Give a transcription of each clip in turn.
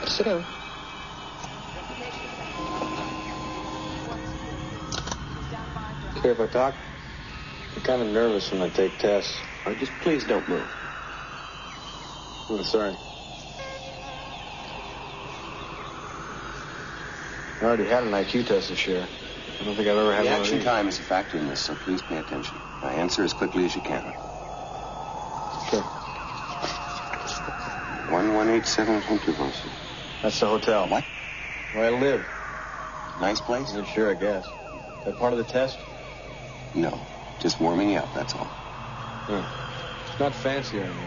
Sit down. Care for a talk? I'm kind of nervous when I take tests. Just please don't move. Oh, sorry. I already had an IQ test this year. I don't think I've ever had one of Reaction these. time is a factor in this, so please pay attention. Now answer as quickly as you can. Sure. 1187 Hunterwasser. That's the hotel. What? Where I live. Nice place? Yeah, sure, I guess. That part of the test? No. Just warming you up, that's all. It's not fancy anymore.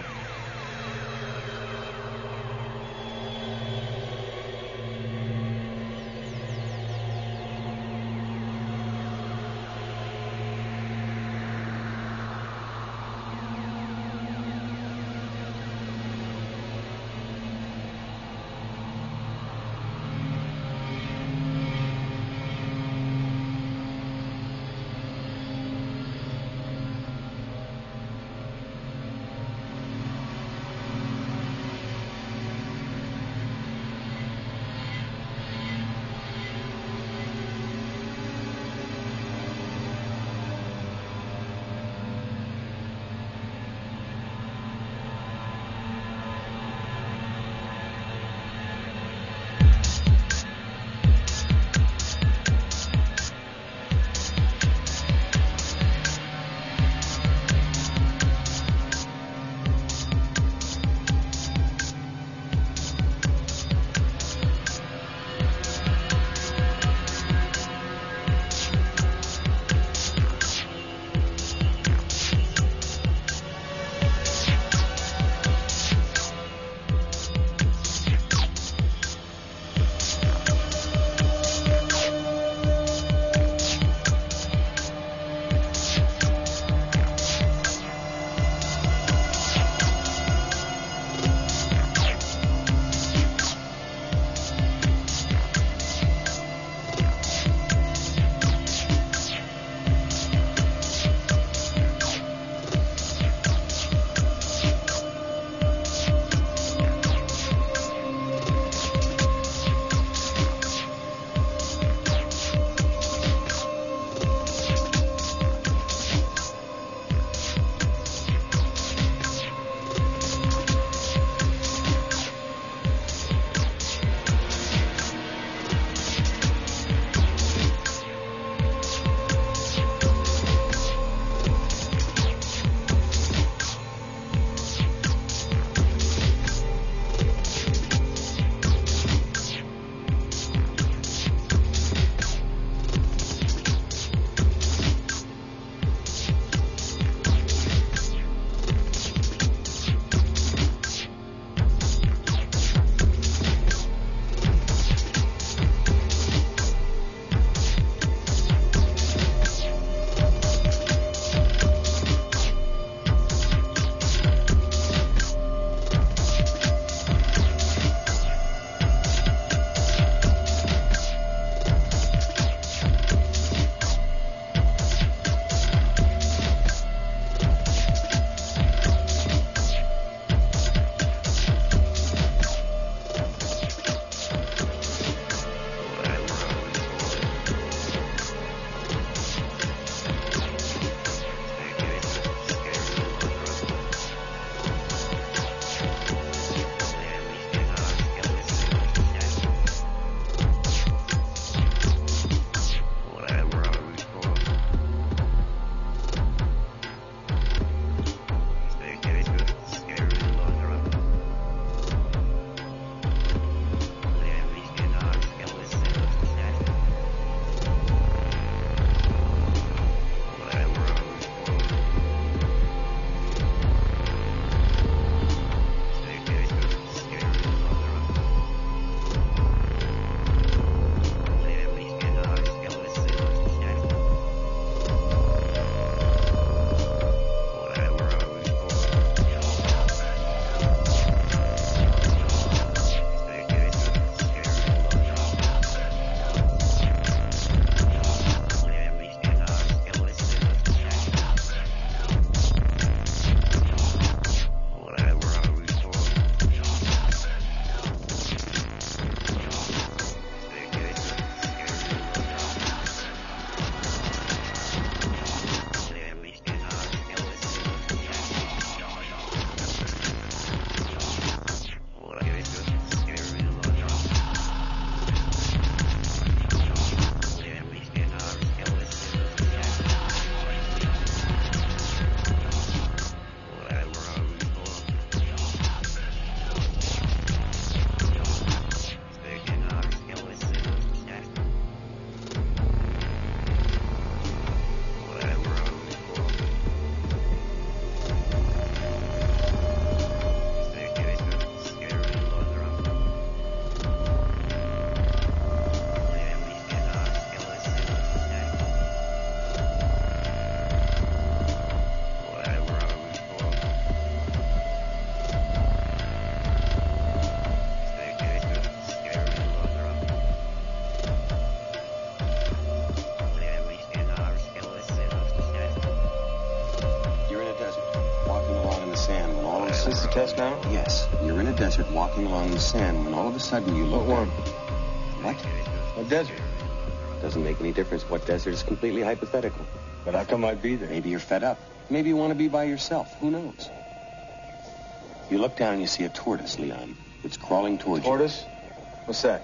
this the test now? Yes. You're in a desert walking along the sand when all of a sudden you look... What one? What? A desert. Doesn't make any difference what desert. Is completely hypothetical. But how come I'd be there? Maybe you're fed up. Maybe you want to be by yourself. Who knows? You look down and you see a tortoise, Leon. It's crawling towards you. Tortoise? What's that?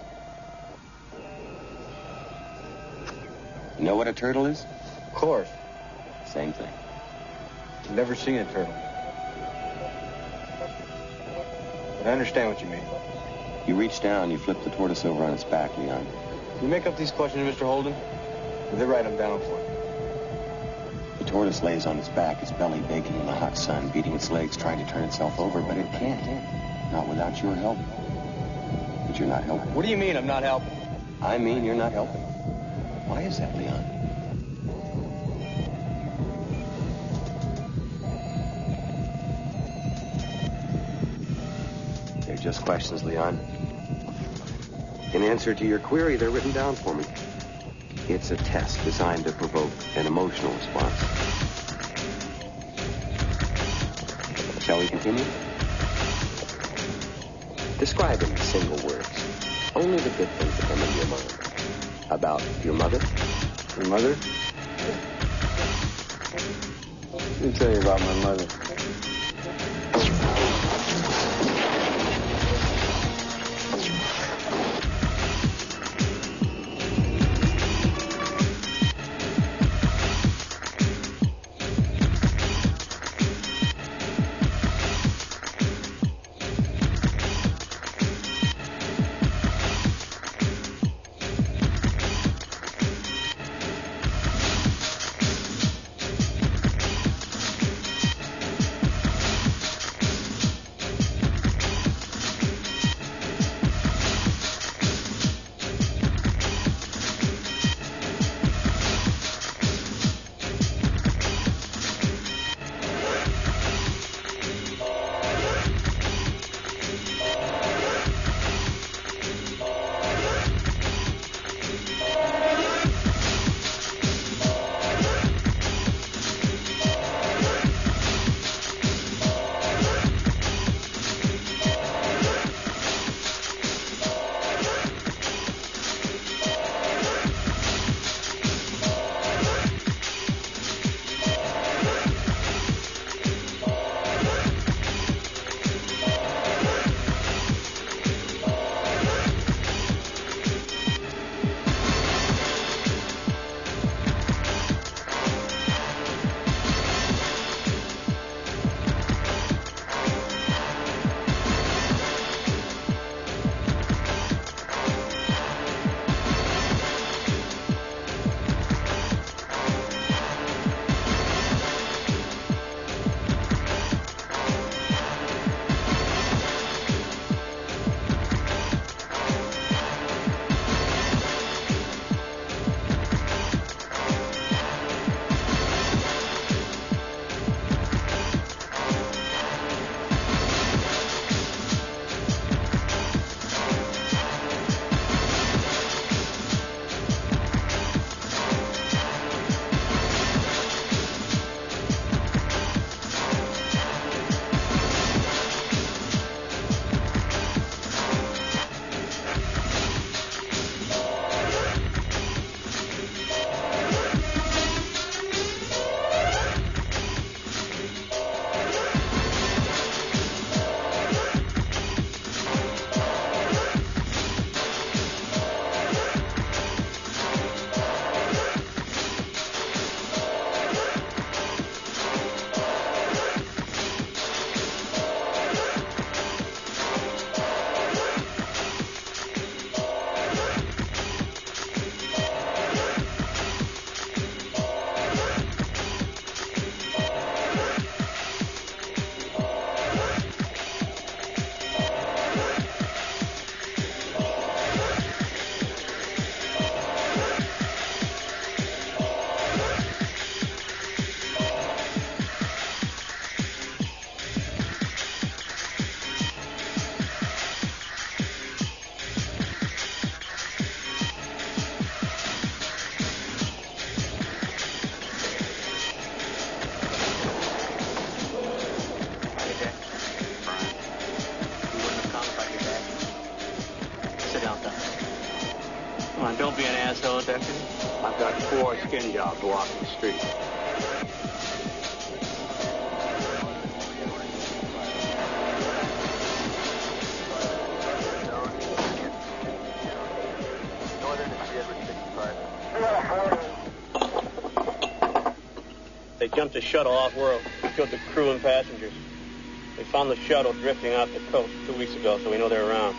You know what a turtle is? Of course. Same thing. I've never seen a turtle. But I understand what you mean. You reach down, you flip the tortoise over on its back, Leon. You make up these questions, Mr. Holden? Or they write them down for you? The tortoise lays on its back, its belly baking in the hot sun, beating its legs, trying to turn itself over, but it can't. Not without your help. But you're not helping. What do you mean I'm not helping? I mean you're not helping. Why is that, Leon? They're just questions, Leon. In answer to your query, they're written down for me. It's a test designed to provoke an emotional response. Shall we continue? Describe in single words only the good things that come into your mind. About your mother? Your mother? Let me tell you about my mother. asshole, Doctor? I've got 4 skin jobs walking the street. They jumped a shuttle off-world, killed the crew and passengers. We found the shuttle drifting off the coast 2 weeks ago, so we know they're around.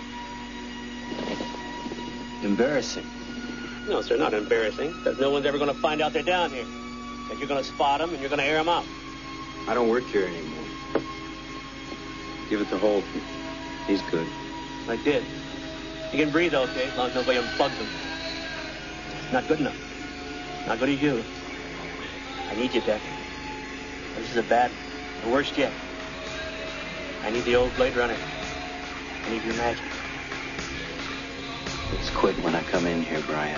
Embarrassing. No, sir, not embarrassing, because no one's ever going to find out they're down here. Because you're going to spot them and you're going to air them out. I don't work here anymore. Give it to Holt. He's good. I did. You can breathe okay as long as nobody unplugs them. Not good enough. Not good as you. I need you, Deck. This is a bad one. The worst yet. I need the old Blade Runner. I need your magic. It's quick when I come in here, Brian.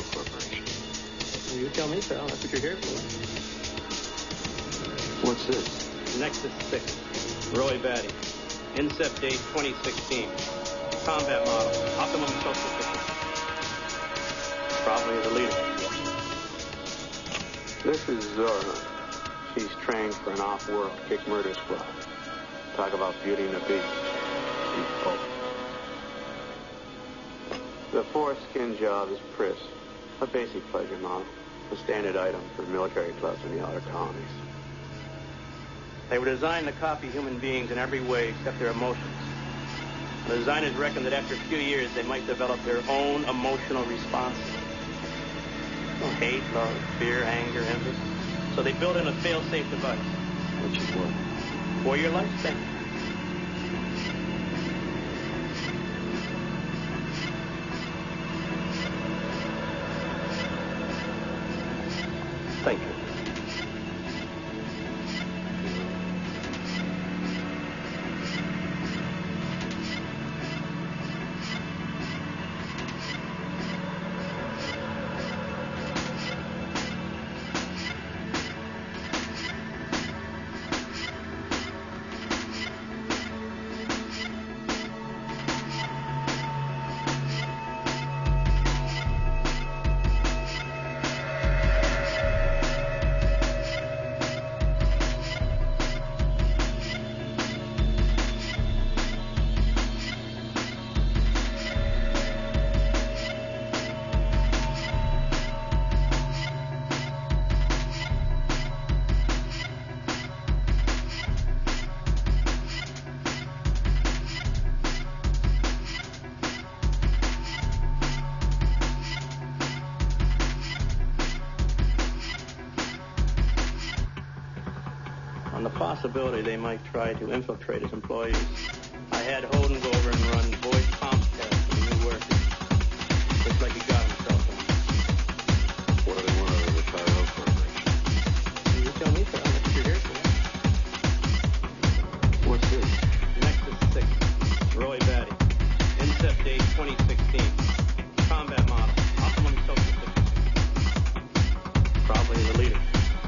Corporation. Well, you tell me, pal. That's what you're here for. What's this? Nexus 6. Roy Batty. Incept date 2016. Combat model. Optimum social fitness. Probably the leader. This is Zora. She's trained for an off-world kick murder squad. Talk about Beauty and the Beast. She's both. The foreskin job is Pris, a basic pleasure model, a standard item for military clubs in the outer colonies. They were designed to copy human beings in every way except their emotions. The designers reckoned that after a few years, they might develop their own emotional responses. Hate, love, fear, anger, envy. So they built in a fail-safe device. Which is what? For your lifespan. Thank you. On the possibility they might try to infiltrate his employees, I had Holden go over and run voice comp tests for the new workers. Looks like he got himself one. What do they want out of the Tyrell Corporation? You tell me, pal. That's what you're here for. What's this? Nexus 6. Roy Batty. Incept date 2016. Combat model. Optimum social fitness. Probably the leader.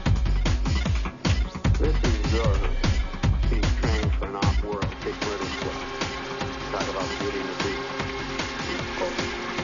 This is Zora. She's trained for an off-world kick murder squad. Talk about Beauty and the Beast. She's both.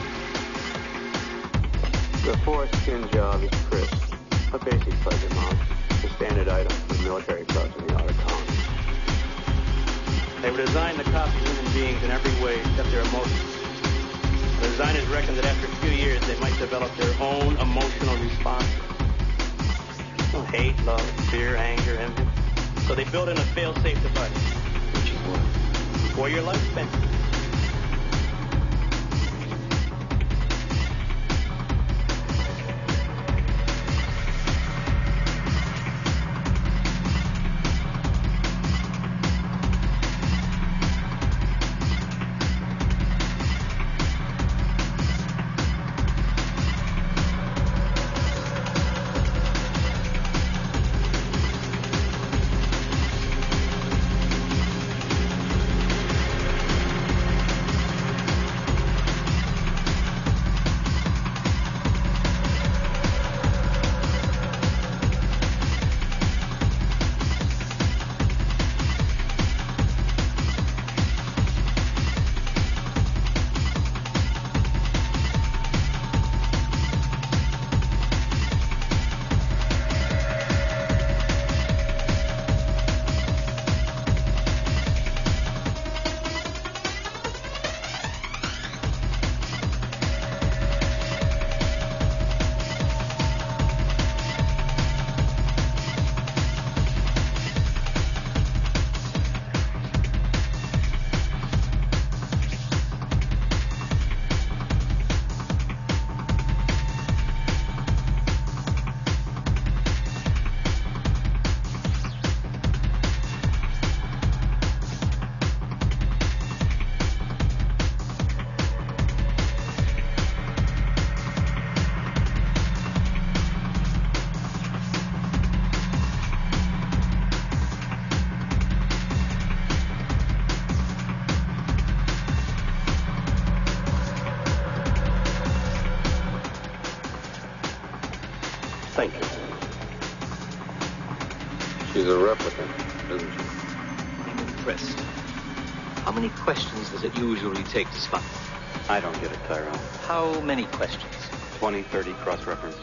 The foreskin job is Pris, a basic pleasure model, a standard item for military clubs in the outer colonies. They were designed to copy human beings in every way except their emotions. The designers reckoned that after a few years, they might develop their own emotional responses. Hate, love, fear, anger, envy. So they built in a fail-safe device. Which is what? For your lifespan. a replicant, isn't she? I'm impressed. How many questions does it usually take to spot them? I don't get it, Tyrone. How many questions? 20, 30 cross-referenced.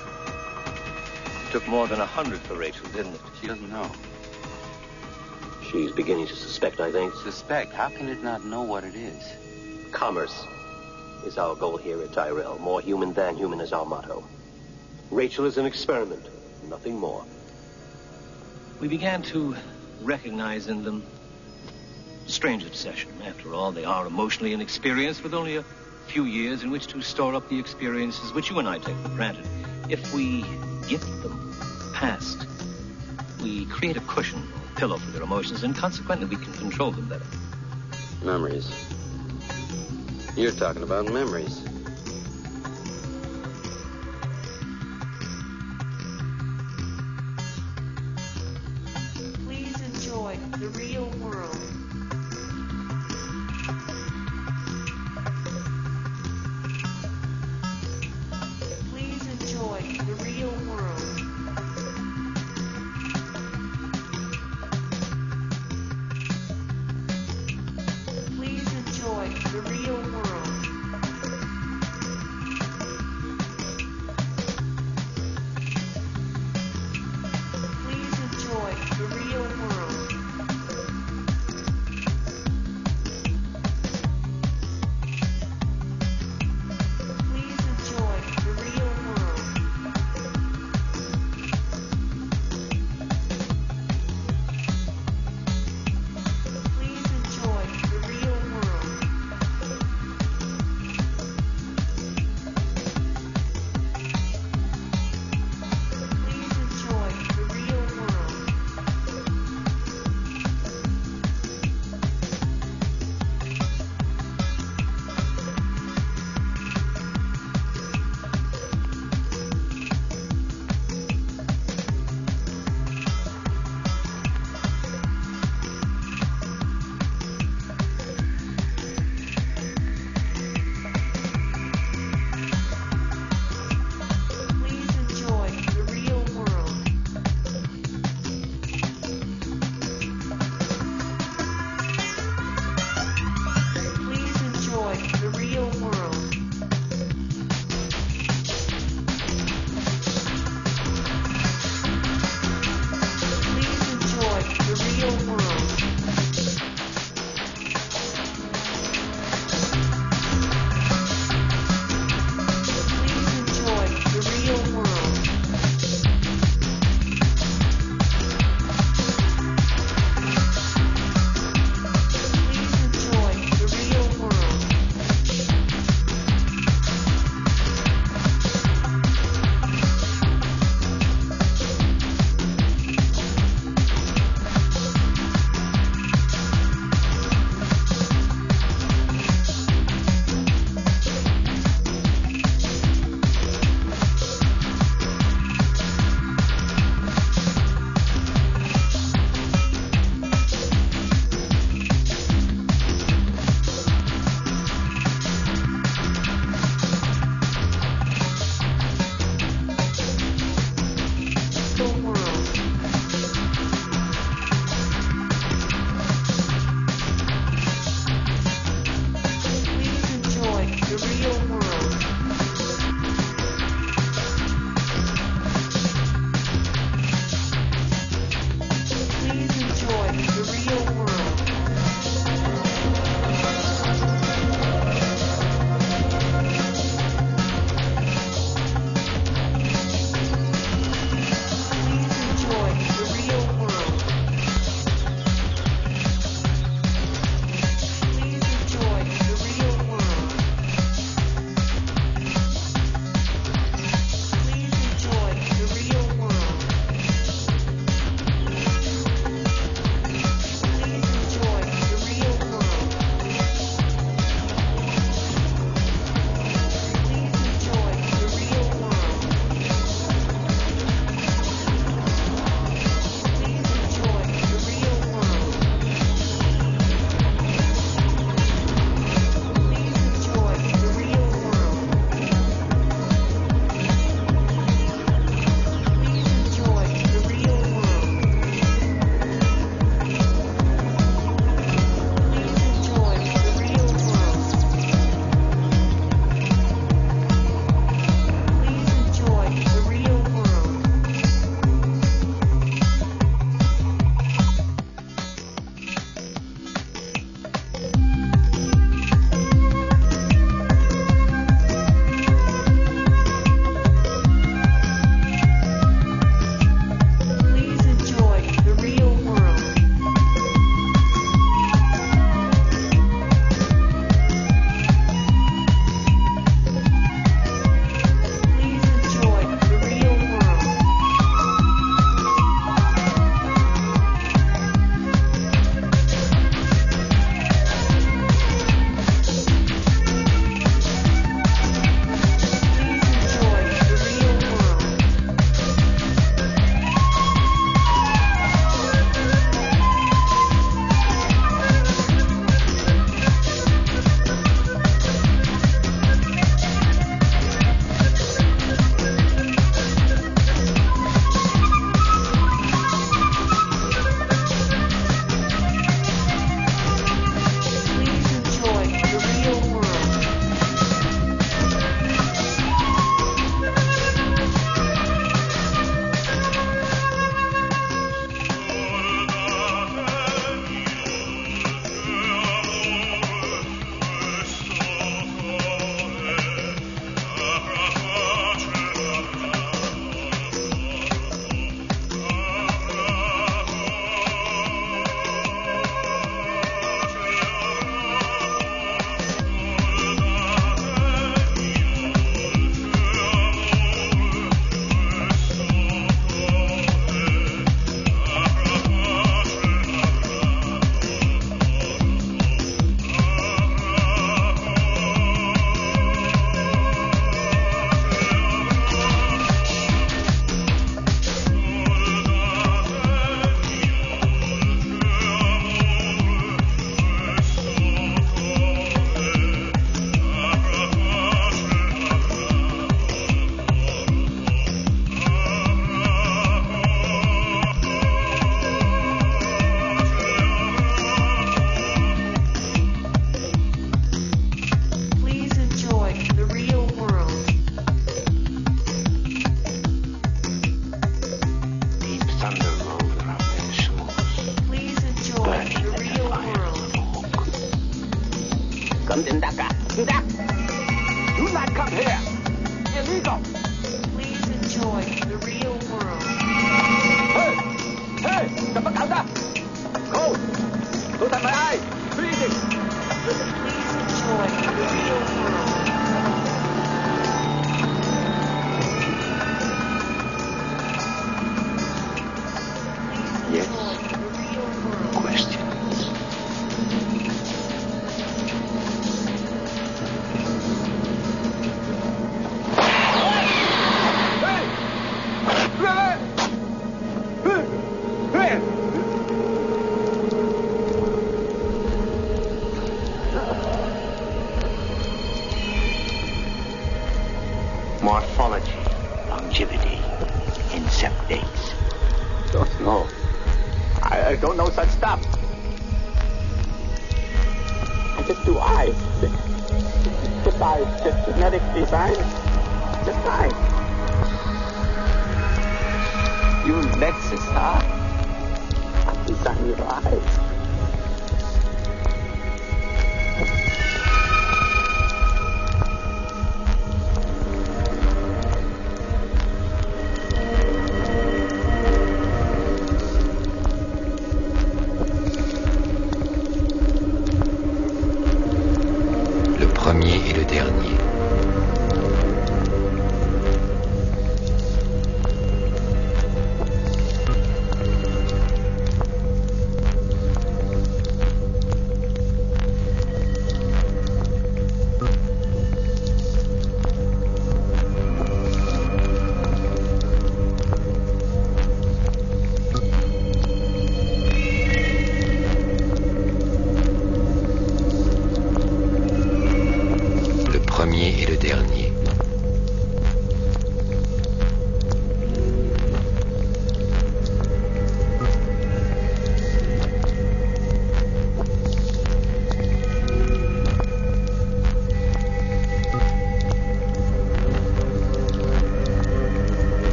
It took more than 100 for Rachel, didn't it? She doesn't know. She's beginning to suspect, I think. Suspect? How can it not know what it is? Commerce is our goal here at Tyrell. More human than human is our motto. Rachel is an experiment, nothing more. We began to recognize in them strange obsession. After all, they are emotionally inexperienced with only a few years in which to store up the experiences which you and I take for granted. If we gift them past, we create a cushion or pillow for their emotions, and consequently we can control them better. Memories. You're talking about memories. Please enjoy the real world. Please enjoy the real world. Please enjoy the real world. Please enjoy the real world. Please enjoy the real world. Please enjoy the real world. London Daca. Do not come here. Illegal. Please enjoy the real world. Hey, dapat ada. Go. Look at my eyes. Breathing. Please enjoy the real world. Yes. Questions? Morphology, longevity, insect dates. Don't know. I don't know such stuff. I just do eyes. Just eyes. Just genetic design. Just eyes. You Lexus, huh? I'll design your eyes.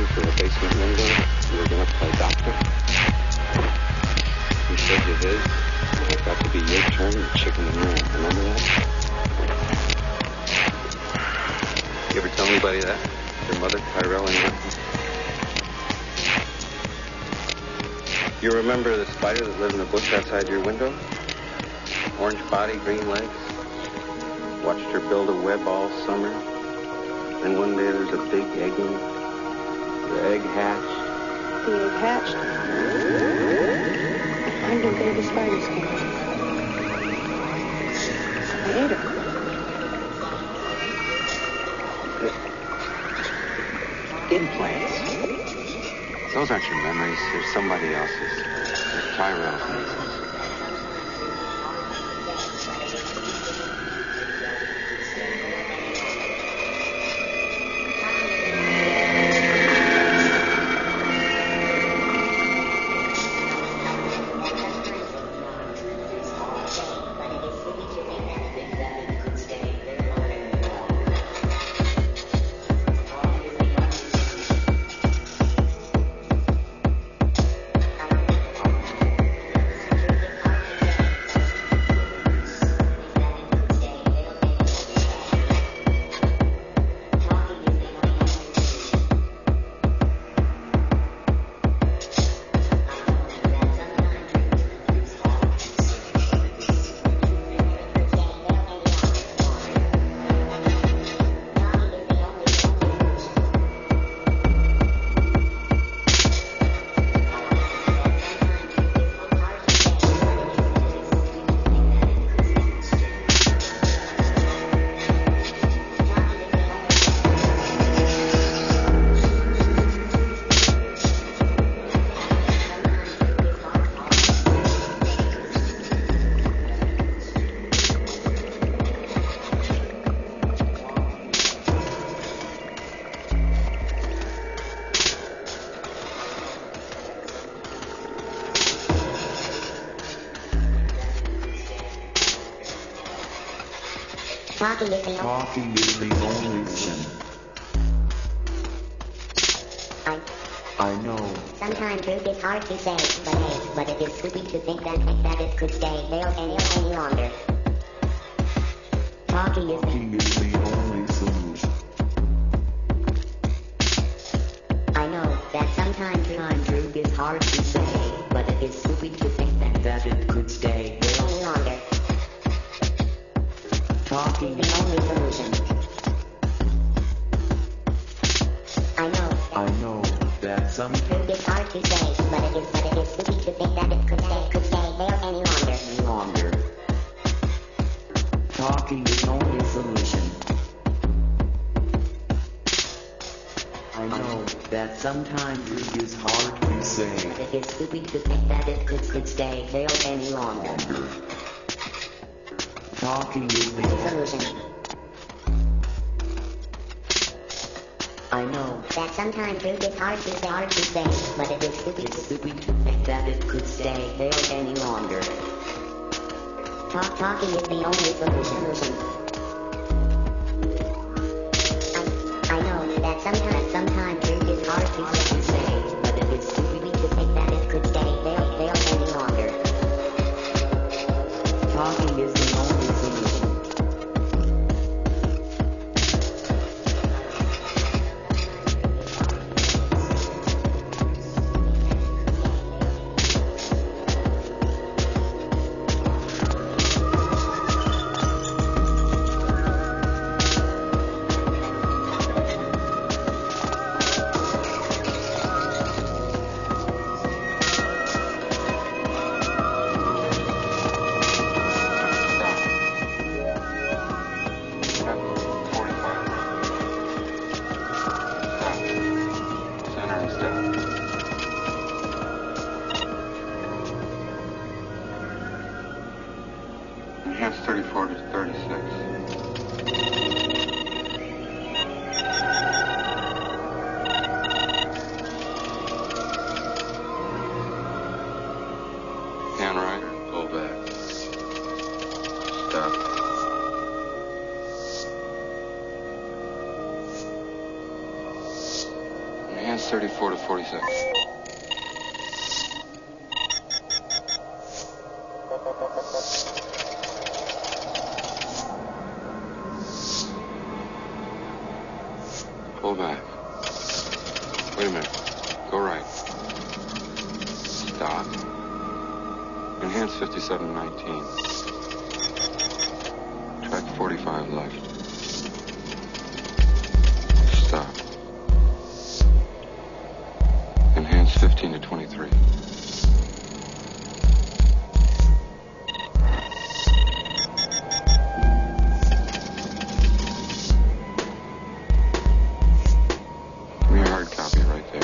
through a basement window. You were going to play doctor. You said you did. And it got to be your turn to chicken the room. Remember that? You ever tell anybody that? Your mother, Tyrell, and you? You remember the spider that lived in the bush outside your window? Orange body, green legs. Watched her build a web all summer. And one day there's a big egg in it. The egg hatched. The egg hatched? I know baby spiders hatched. I ate her. Implants. Those aren't your memories. They're somebody else's. They're Tyrell's nieces. Talking is the only sin. I know. Sometimes truth is hard to say, but it is stupid to think that it could stay there any longer. Talking is the only solution. I know that sometimes truth is hard to say, but it is stupid to think that it could stay there any longer. Talking is the only solution. I know that some truth is hard to say, but it is stupid to think that it could stay there any longer. Talking is the only solution. I know that sometimes truth is hard to say, but it is stupid to think that it could stay there any longer. Talking is the solution. I know that sometimes truth is hard to say, but it is stupid to think that it could stay there any longer. Talking is the only solution. I know that sometimes truth is hard to say, but it is stupid to think that it could stay there any longer. Talking is the only solution. Hands 34 to 47. Pull back. Wait a minute. Go right. Stop. Enhance 5719. Track 45 left. Stop. Enhance 15 to 23. Give me a hard copy right there.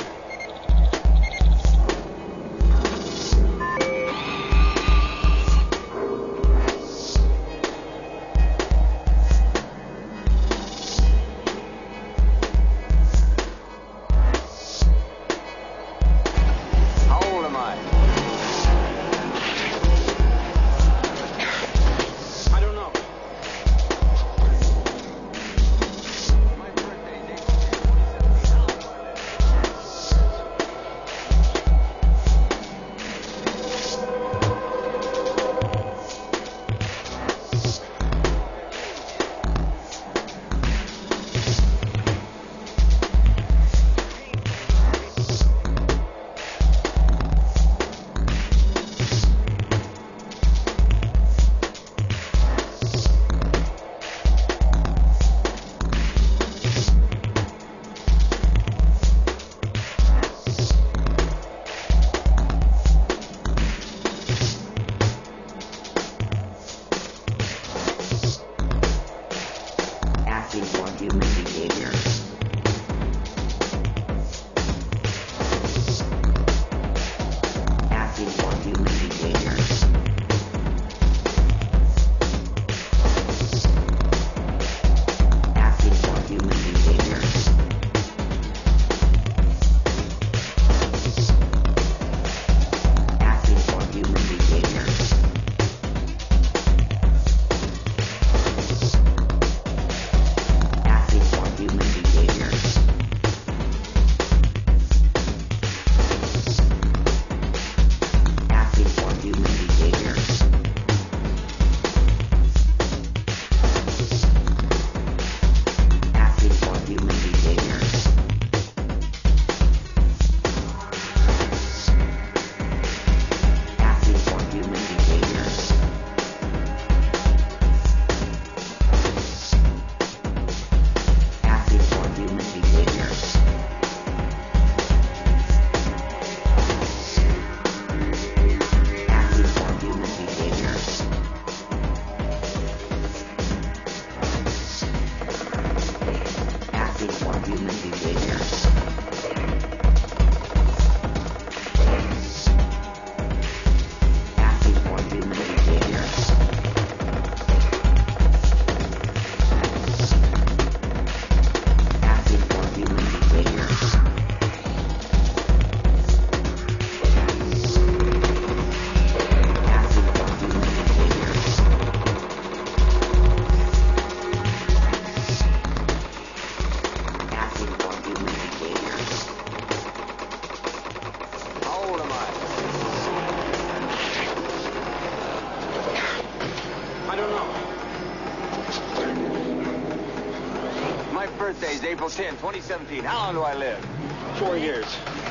Birthday's April 10, 2017. How long do I live? 4 years.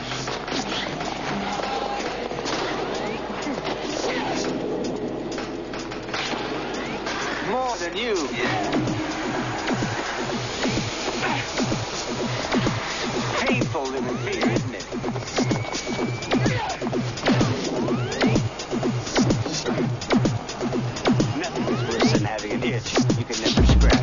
More than you. Painful living here, isn't it? Nothing is worse than having an itch you can never scratch.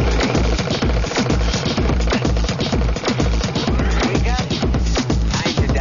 Wake up. Time to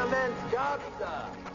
Commence job, sir.